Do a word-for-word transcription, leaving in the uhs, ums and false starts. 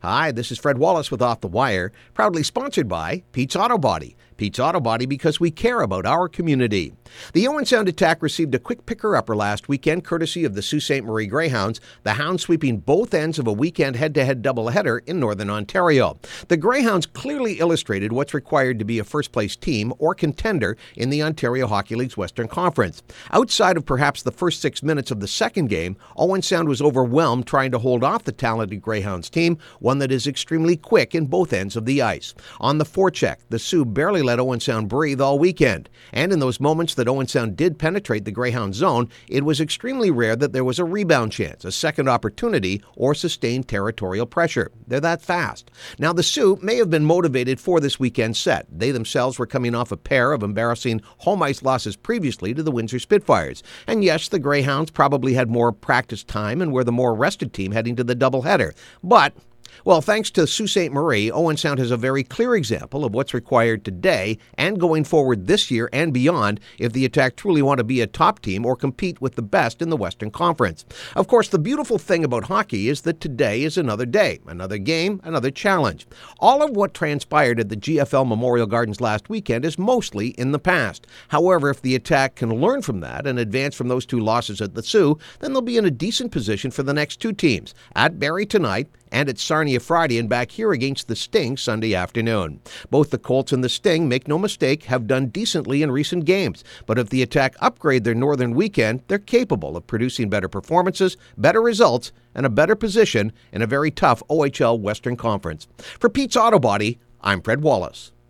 Hi, this is Fred Wallace with Off the Wire, proudly sponsored by Pete's Auto Body. Pete's Auto Body because we care about our community. The Owen Sound attack received a quick picker-upper last weekend courtesy of the Sault Ste. Marie Greyhounds, the Hounds sweeping both ends of a weekend head-to-head doubleheader in Northern Ontario. The Greyhounds clearly illustrated what's required to be a first-place team or contender in the Ontario Hockey League's Western Conference. Outside of perhaps the first six minutes of the second game, Owen Sound was overwhelmed trying to hold off the talented Greyhounds team, one that is extremely quick in both ends of the ice. On the forecheck, the Sioux barely let Owen Sound breathe all weekend. And in those moments that Owen Sound did penetrate the Greyhound zone, it was extremely rare that there was a rebound chance, a second opportunity, or sustained territorial pressure. They're that fast. Now, the Sioux may have been motivated for this weekend set. They themselves were coming off a pair of embarrassing home ice losses previously to the Windsor Spitfires. And yes, the Greyhounds probably had more practice time and were the more rested team heading to the doubleheader. But well, thanks to Sault Ste. Marie, Owen Sound has a very clear example of what's required today and going forward this year and beyond if the Attack truly want to be a top team or compete with the best in the Western Conference. Of course, the beautiful thing about hockey is that today is another day, another game, another challenge. All of what transpired at the G F L Memorial Gardens last weekend is mostly in the past. However, if the Attack can learn from that and advance from those two losses at the Sioux, then they'll be in a decent position for the next two teams, at Barrie tonight and at Sarnia Friday and back here against the Sting Sunday afternoon. Both the Colts and the Sting, make no mistake, have done decently in recent games. But if the Attack upgrade their northern weekend, they're capable of producing better performances, better results, and a better position in a very tough O H L Western Conference. For Pete's Auto Body, I'm Fred Wallace.